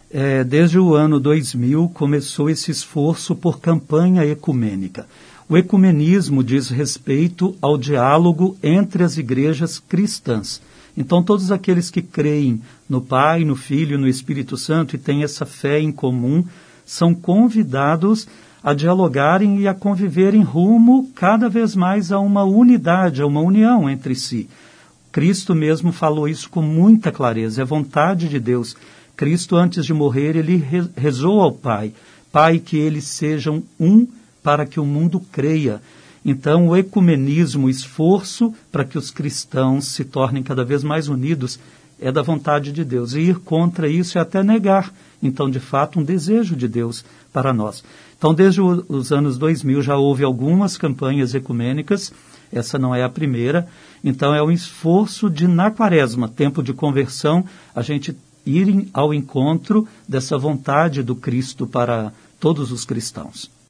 Desde o ano 2000 começou esse esforço por campanha ecumênica. O ecumenismo diz respeito ao diálogo entre as igrejas cristãs. Então, todos aqueles que creem no Pai, no Filho e no Espírito Santo e têm essa fé em comum, são convidados a dialogarem e a conviverem rumo cada vez mais a uma unidade, a uma união entre si. Cristo mesmo falou isso com muita clareza, é vontade de Deus. Cristo, antes de morrer, ele rezou ao Pai, Pai, que eles sejam um para que o mundo creia. Então, o ecumenismo, o esforço para que os cristãos se tornem cada vez mais unidos, é da vontade de Deus. E ir contra isso é até negar, então, de fato, um desejo de Deus para nós. Então, desde os anos 2000 já houve algumas campanhas ecumênicas, essa não é a primeira. Então, é um esforço de, na quaresma, tempo de conversão, a gente ir ao encontro dessa vontade do Cristo para todos os cristãos.